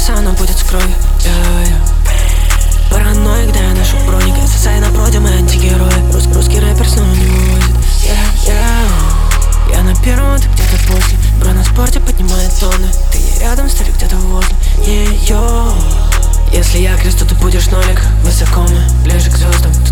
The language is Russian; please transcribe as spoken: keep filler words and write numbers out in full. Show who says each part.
Speaker 1: сердце, оно будет с кровью. yeah, yeah. Параноик, да я ношу броник. эс эс ай на проде, мы антигерои. Рус, русский рэпер снова не вывозит. yeah, yeah. Я на первом, ты где-то после. Бро на спорте поднимает тонны. Ты не рядом, старик, где-то возле. yeah, yo. Если я крест, то ты будешь нолик. Высоко мы, ближе к звездам.